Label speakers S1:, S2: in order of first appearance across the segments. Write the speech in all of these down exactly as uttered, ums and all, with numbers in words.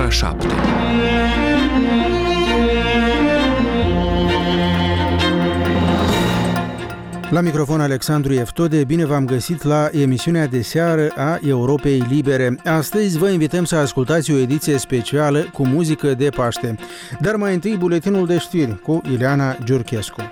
S1: șapte.
S2: La microfon Alexandru Eftode, bine v-am găsit la emisiunea de seară a Europei Libere. Astăzi vă invităm să ascultați o ediție specială cu muzică de Paște. Dar mai întâi buletinul de știri cu Ileana Giurchescu.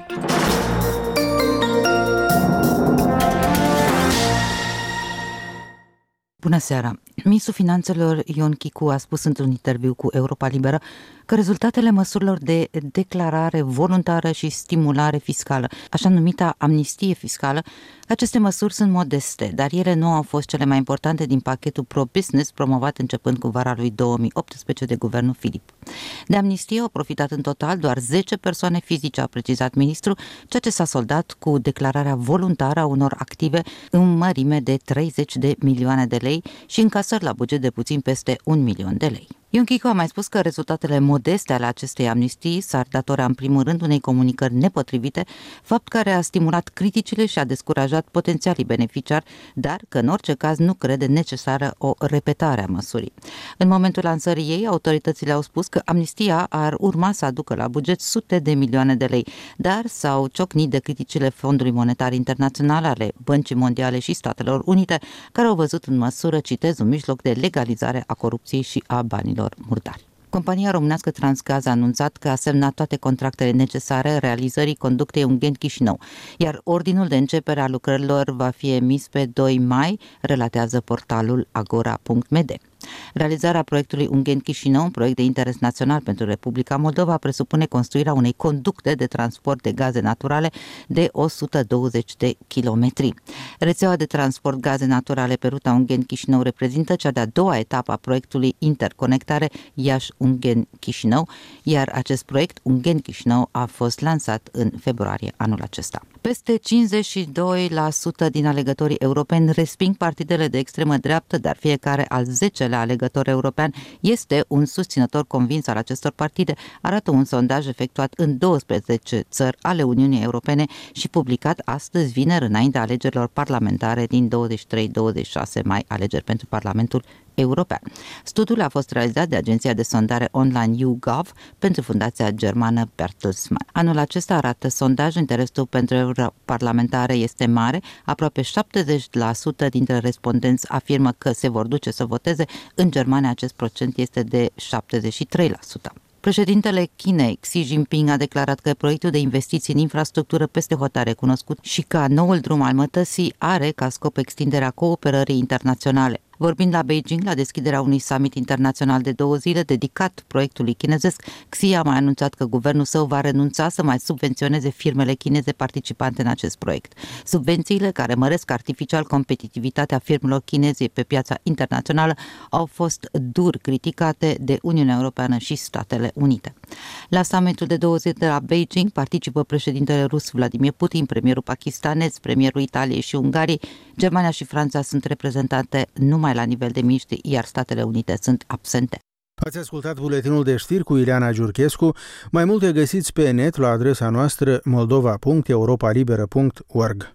S3: Bună seara! Ministrul Finanțelor Ion Chicu a spus într-un interviu cu Europa Liberă că rezultatele măsurilor de declarare voluntară și stimulare fiscală, așa numita amnistie fiscală, aceste măsuri sunt modeste, dar ele nu au fost cele mai importante din pachetul pro-business promovat începând cu vara lui două mii optsprezece de guvernul Filip. De amnistie au profitat în total doar zece persoane fizice, a precizat ministrul, ceea ce s-a soldat cu declararea voluntară a unor active în mărime de treizeci de milioane de lei și încasări la buget de puțin peste un milion de lei. Ion Chicu a mai spus că rezultatele modeste ale acestei amnistii s-ar datora în primul rând unei comunicări nepotrivite, fapt care a stimulat criticile și a descurajat potențialii beneficiari, dar că în orice caz nu crede necesară o repetare a măsurii. În momentul lansării ei, autoritățile au spus că amnistia ar urma să aducă la buget sute de milioane de lei, dar s-au ciocnit de criticile Fondului Monetar Internațional, ale Băncii Mondiale și Statelor Unite, care au văzut în măsură, citez, un mijloc de legalizare a corupției și a banilor murdari. Compania românească Transgaz a anunțat că a semnat toate contractele necesare realizării conductei Ungheni-Chișinău, iar ordinul de începere a lucrărilor va fi emis pe doi mai, relatează portalul agora punct m d. Realizarea proiectului Ungheni-Chișinău, un proiect de interes național pentru Republica Moldova, presupune construirea unei conducte de transport de gaze naturale de o sută douăzeci de kilometri. Rețeaua de transport gaze naturale pe ruta Ungheni-Chișinău reprezintă cea de-a doua etapă a proiectului Interconectare Iași-Ungheni-Chișinău, iar acest proiect Ungheni-Chișinău a fost lansat în februarie anul acesta. Peste cincizeci și doi la sută din alegătorii europeni resping partidele de extremă dreaptă, dar fiecare al zecelea alegător european este un susținător convins al acestor partide, arată un sondaj efectuat în douăsprezece țări ale Uniunii Europene și publicat astăzi, vineri, înaintea alegerilor parlamentare din douăzeci și trei douăzeci și șase mai, alegeri pentru Parlamentul European. Studiul a fost realizat de agenția de sondare online YouGov pentru fundația germană Bertelsmann. Anul acesta, arată sondaj, interesul pentru europarlamentare este mare. Aproape șaptezeci la sută dintre respondenți afirmă că se vor duce să voteze. În Germania acest procent este de șaptezeci și trei la sută. Președintele Chinei, Xi Jinping, a declarat că proiectul de investiții în infrastructură peste hotare cunoscut și ca noul drum al mătăsii are ca scop extinderea cooperării internaționale. Vorbind la Beijing, la deschiderea unui summit internațional de două zile dedicat proiectului chinezesc, Xi a mai anunțat că guvernul său va renunța să mai subvenționeze firmele chineze participante în acest proiect. Subvențiile, care măresc artificial competitivitatea firmelor chineze pe piața internațională, au fost dur criticate de Uniunea Europeană și Statele Unite. La summitul de două zile de la Beijing participă președintele rus Vladimir Putin, premierul pakistanez, premierul Italiei și Ungariei. Germania și Franța sunt reprezentate numai la nivel de miniștri, iar Statele Unite sunt absente.
S2: Ați ascultat buletinul de știri cu Ileana Giurchescu. Mai multe găsiți pe net la adresa noastră moldova punct europa liberă punct org.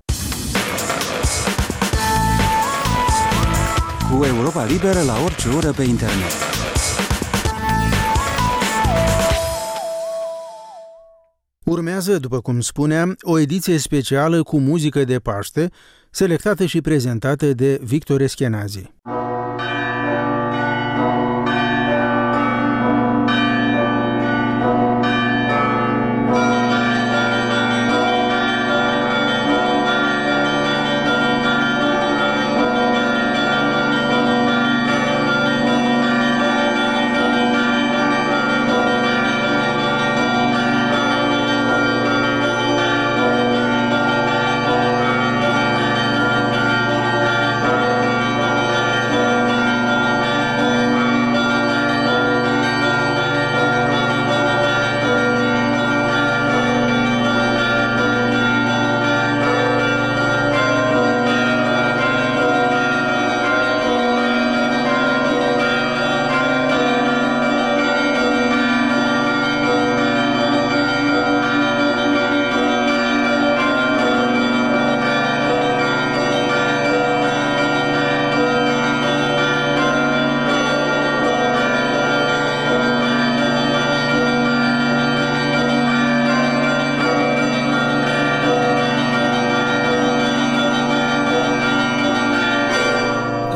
S1: Cu Europa Liberă la orice oră pe internet.
S2: Urmează, după cum spuneam, o ediție specială cu muzică de Paște, selectată și prezentată de Victor Eschenazi.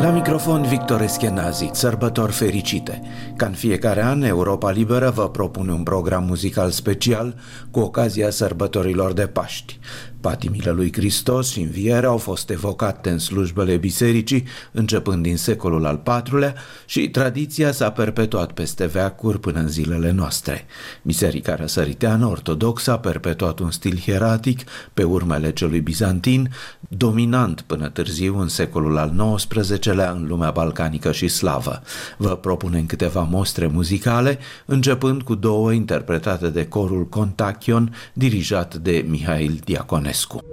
S4: La microfon Victor Eschenazi, sărbători fericite! Ca în fiecare an, Europa Liberă vă propune un program muzical special cu ocazia sărbătorilor de Paști. Patimile lui Hristos și învierea au fost evocate în slujbele bisericii începând din secolul al patrulea și tradiția s-a perpetuat peste veacuri până în zilele noastre. Biserica răsăriteană ortodoxă a perpetuat un stil hieratic pe urmele celui bizantin, dominant până târziu în secolul al nouăsprezecelea în lumea balcanică și slavă. Vă propunem câteva mostre muzicale, începând cu două interpretate de corul Kontakion, dirijat de Mihail Diaconescu.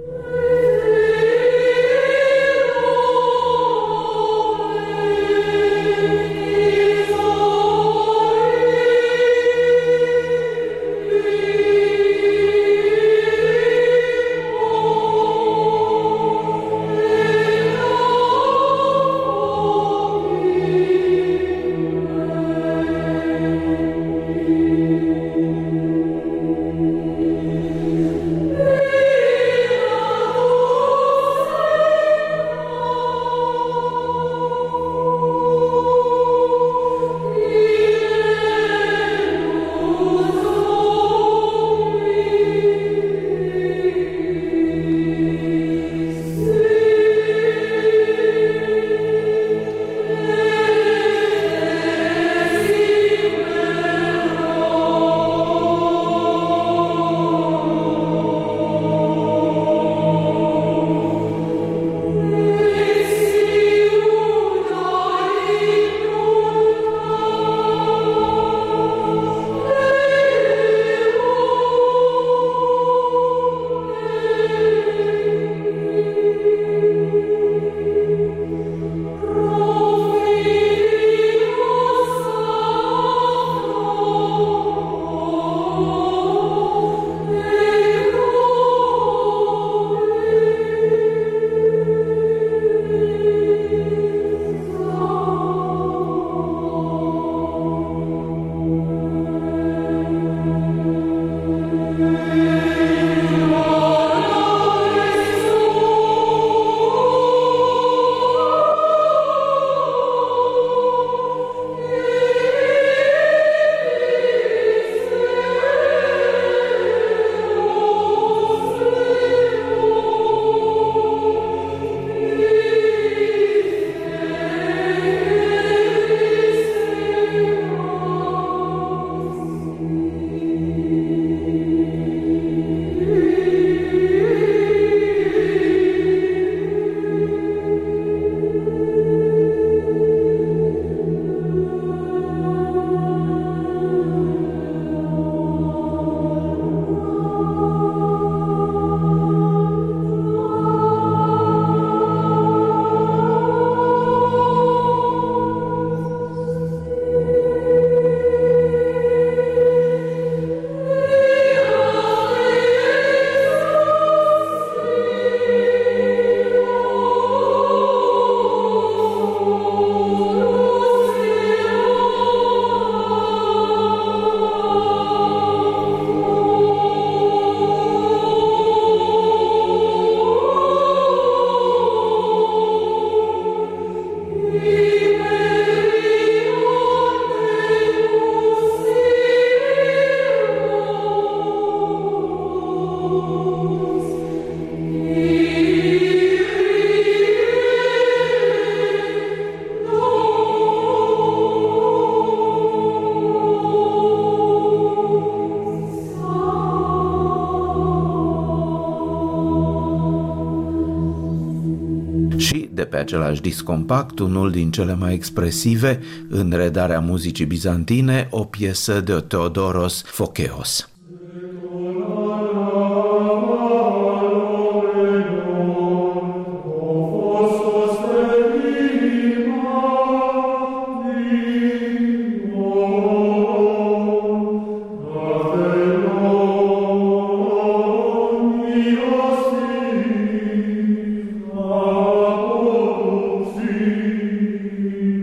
S4: Pe același disc compact, unul din cele mai expresive în redarea muzicii bizantine, o piesă de Theodoros Phokeos.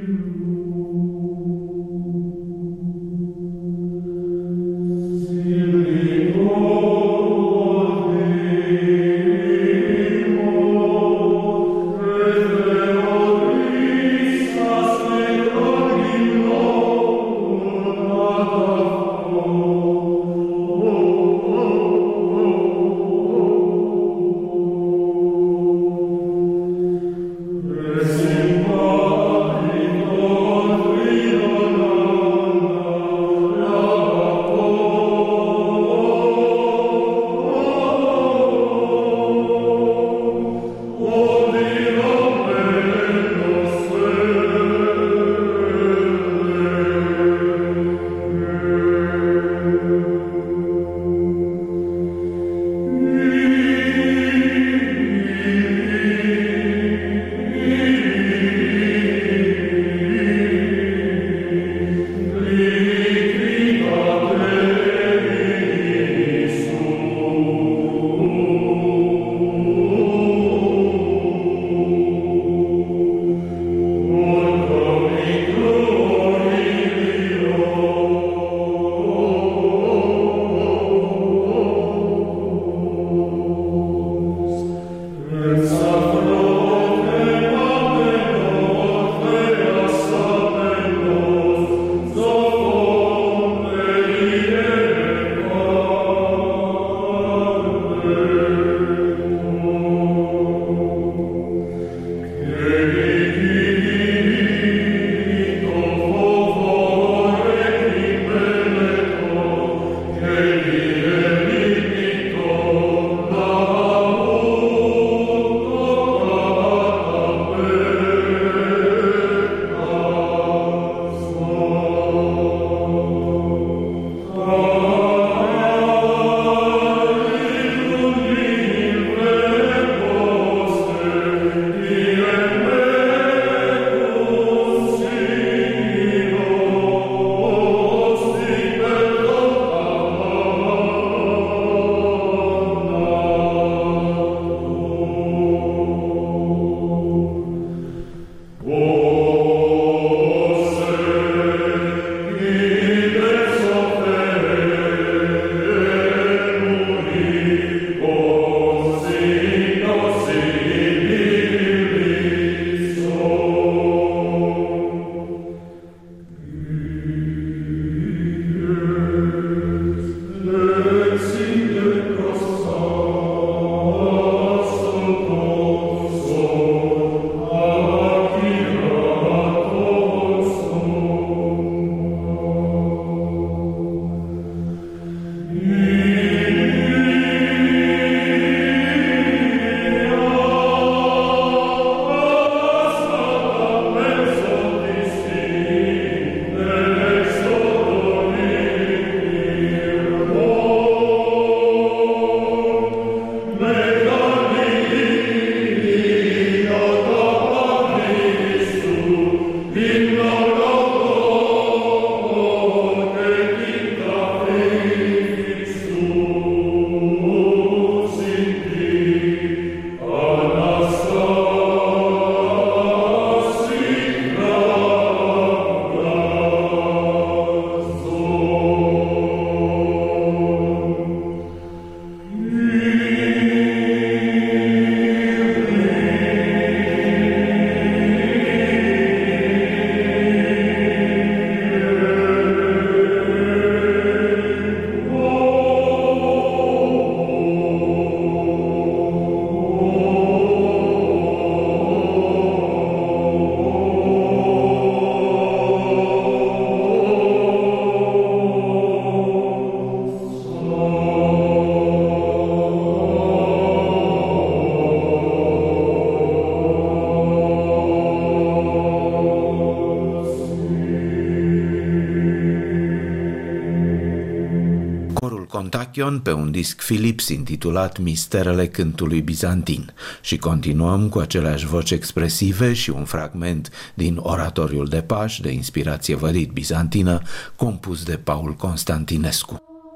S5: See
S4: Kontakion pe un disc Philips intitulat Misterele cântului bizantin și continuăm cu aceleași voci expresive și un fragment din Oratoriul de Paști de inspirație vădit bizantină compus de Paul Constantinescu.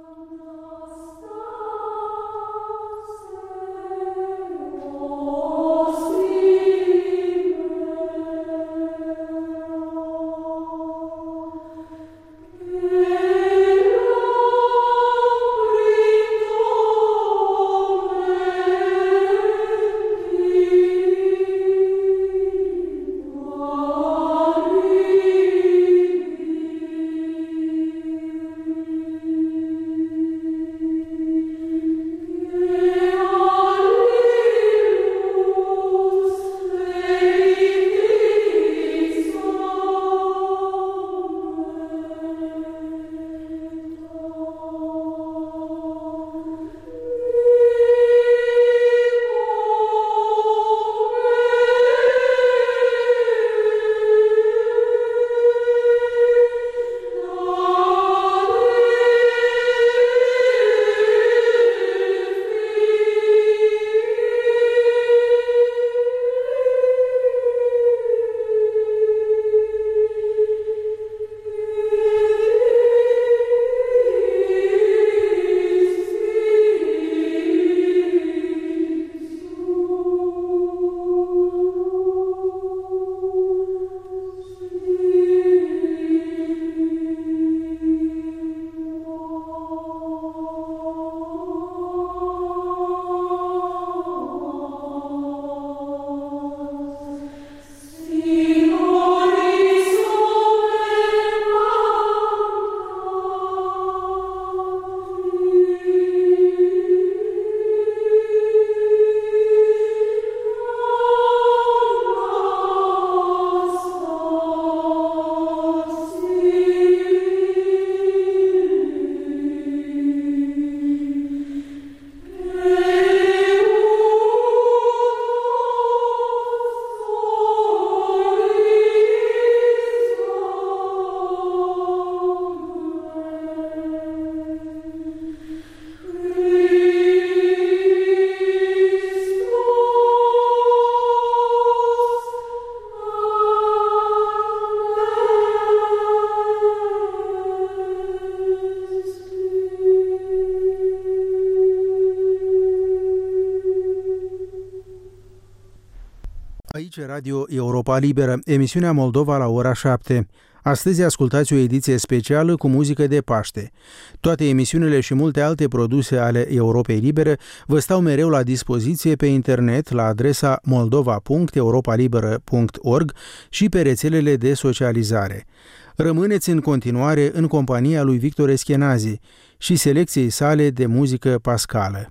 S2: Aici Radio Europa Liberă, emisiunea Moldova la ora șapte. Astăzi ascultați o ediție specială cu muzică de Paște. Toate emisiunile și multe alte produse ale Europei Libere vă stau mereu la dispoziție pe internet la adresa moldova punct europalibera punct org și pe rețelele de socializare. Rămâneți în continuare în compania lui Victor Eschenazi și selecției sale de muzică pascală.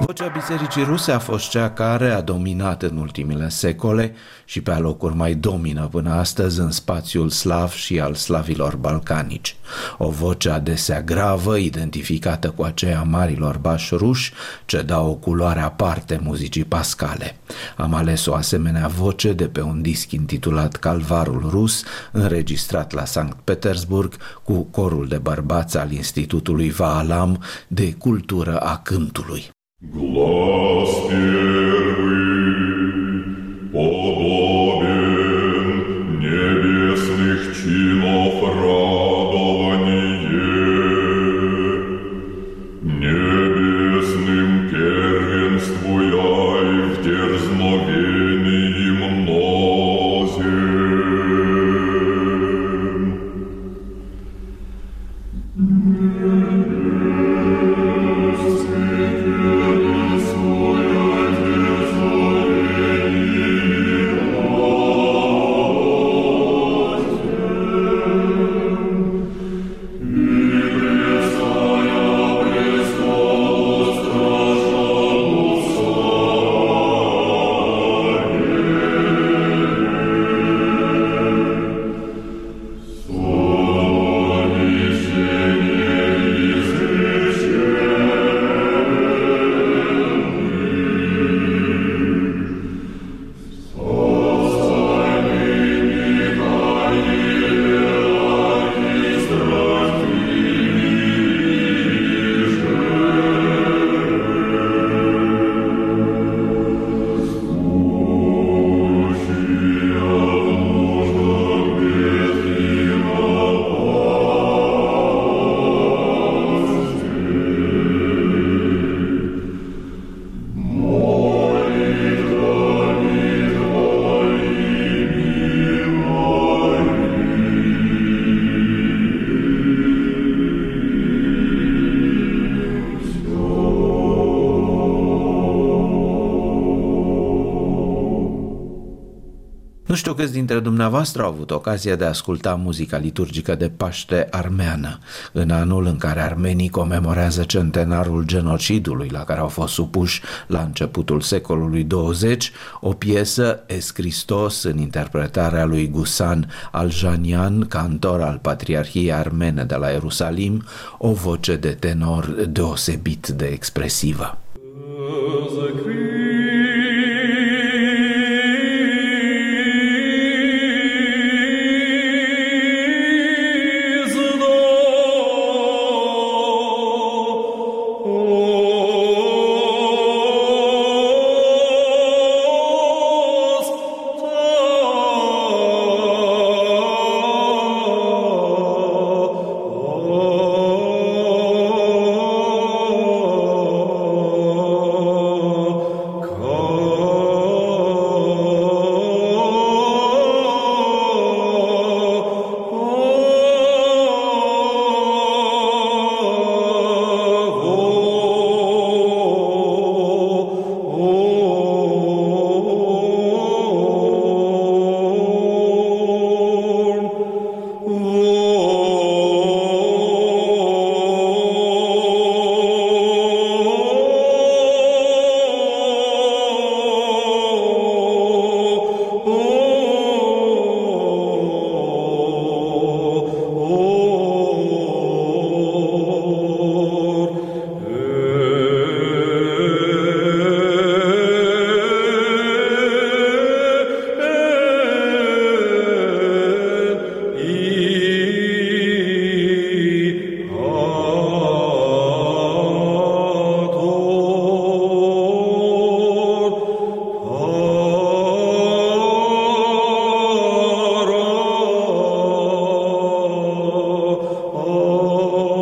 S4: Vocea bisericii ruse a fost cea care a dominat în ultimele secole și pe alocuri mai domină până astăzi în spațiul slav și al slavilor balcanici. O voce adesea gravă, identificată cu aceea marilor bași ruși, ce dau o culoare aparte muzicii pascale. Am ales o asemenea voce de pe un disc intitulat Calvarul Rus, înregistrat la Sankt Petersburg cu corul de bărbați al Institutului Vaalam de cultură a cântului.
S5: Глаз первый подобен небесных чинов радование, небесным первенствуя и в дерзновении мнозем.
S4: Nu știu câți dintre dumneavoastră au avut ocazia de a asculta muzica liturgică de Paște armeană, în anul în care armenii comemorează centenarul genocidului la care au fost supuși la începutul secolului douăzeci, o piesă Es Christos în interpretarea lui Gusan Aljanian, cantor al Patriarhiei Armene de la Ierusalim, o voce de tenor deosebit de expresivă.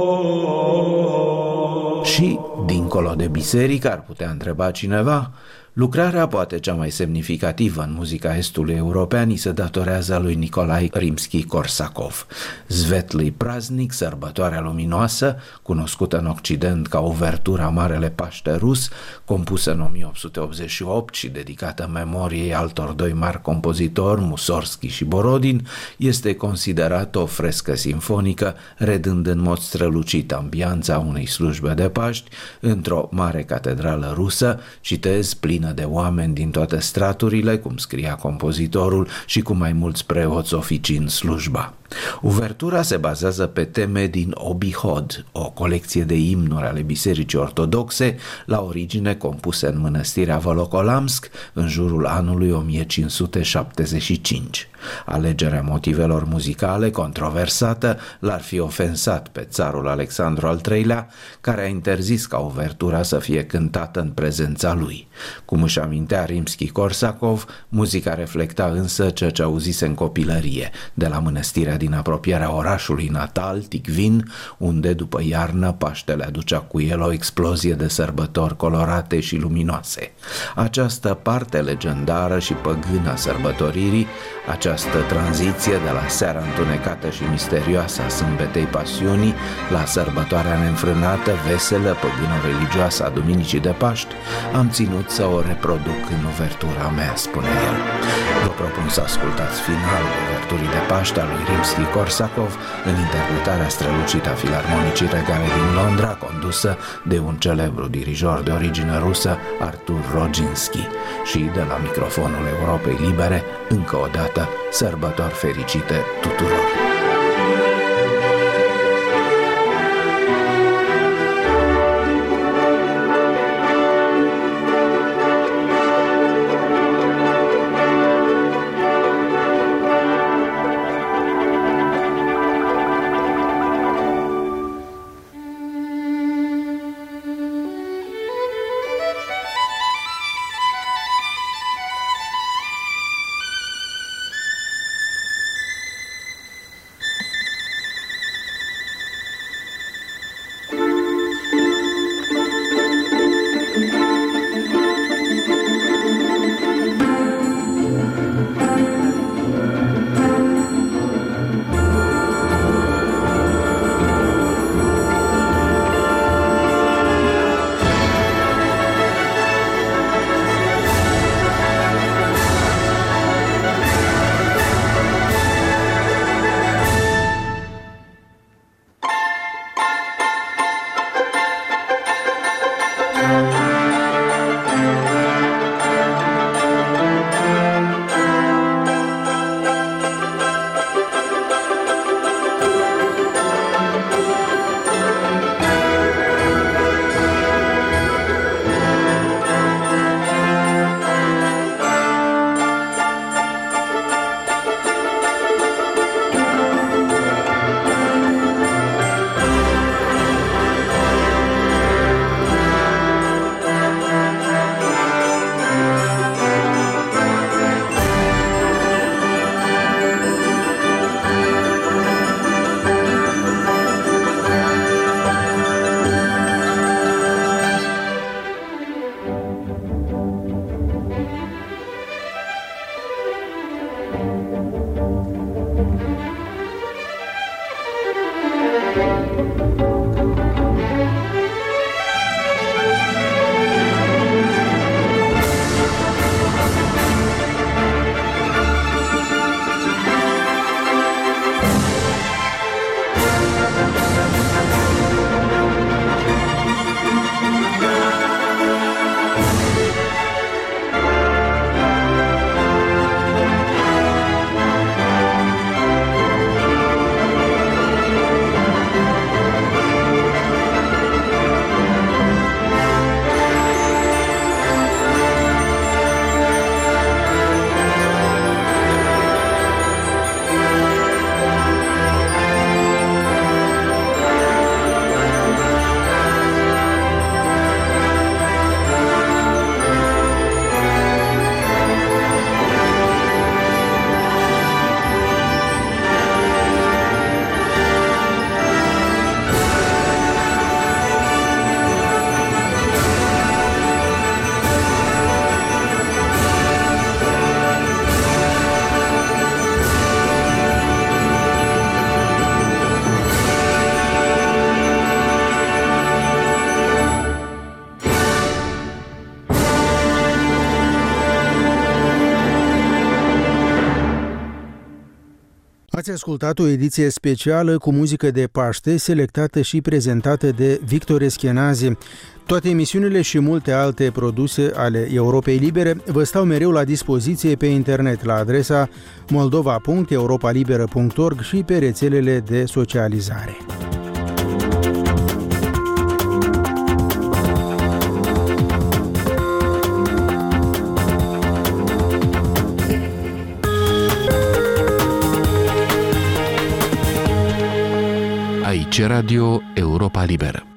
S4: Și, dincolo de biserică, ar putea întreba cineva, Lucrarea poate cea mai semnificativă în muzica estului european îi se datorează lui Nicolae Rimski-Korsakov. Svetli Praznik, sărbătoarea luminoasă, cunoscută în Occident ca uvertura Marele Paște rus, compusă în o mie opt sute optzeci și opt și dedicată memoriei altor doi mari compozitori, Mussorgsky și Borodin, este considerată o frescă simfonică, redând în mod strălucit ambianța unei slujbe de Paști într-o mare catedrală rusă, citez, plină de oameni din toate straturile, cum scria compozitorul, și cu mai mulți preoți oficiind slujba. Uvertura se bazează pe teme din Obihod, o colecție de imnuri ale Bisericii Ortodoxe, la origine compuse în mănăstirea Volokolamsk în jurul anului o mie cinci sute șaptezeci și cinci. Alegerea motivelor muzicale, controversată, l-ar fi ofensat pe țarul Alexandru al treilea, care a interzis ca uvertura să fie cântată în prezența lui. Cum își amintea Rimski-Korsakov, muzica reflecta însă ceea ce auzise în copilărie, de la mănăstirea din apropierea orașului natal, Ticvin, unde după iarnă Paștele aducea cu el o explozie de sărbători colorate și luminoase. Această parte legendară și păgână a sărbătoririi, această tranziție de la seara întunecată și misterioasă a Sâmbetei Pasiunii la sărbătoarea neînfrânată, veselă, păgână-religioasă a Duminicii de Paști, am ținut să o reproduc în uvertura mea, spune el. Vă propun să ascultați finalul uverturii de Paști a lui Rimski-Korsakov în interpretarea strălucită a Filarmonicii Regale din Londra, condusă de un celebru dirijor de origine rusă, Artur Roginski. Și de la microfonul Europei Libere, încă o dată, sărbători fericite tuturor!
S2: Ați ascultat o ediție specială cu muzică de Paște, selectată și prezentată de Victor Eschenazi. Toate emisiunile și multe alte produse ale Europei Libere vă stau mereu la dispoziție pe internet la adresa moldova punct europa liberă punct org și pe rețelele de socializare.
S6: Aici Radio Europa Liberă.